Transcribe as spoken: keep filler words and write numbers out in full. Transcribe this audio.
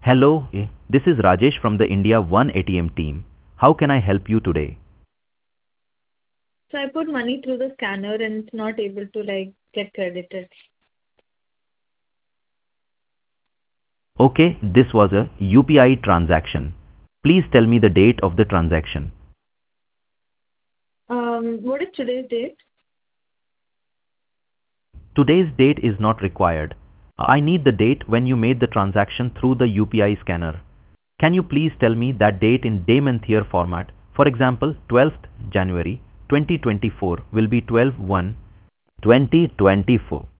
Hello, eh, this is Rajesh from the India One A T M team. How can I help you today? So I put money through the scanner and it's not able to like get credited. Okay, this was a U P I transaction. Please tell me the date of the transaction. Um, what is today's date? Today's date is not required. I need the date when you made the transaction through the U P I scanner. Can you please tell me that date in day month year format? For example, twelfth January twenty twenty-four will be twelve one twenty twenty-four.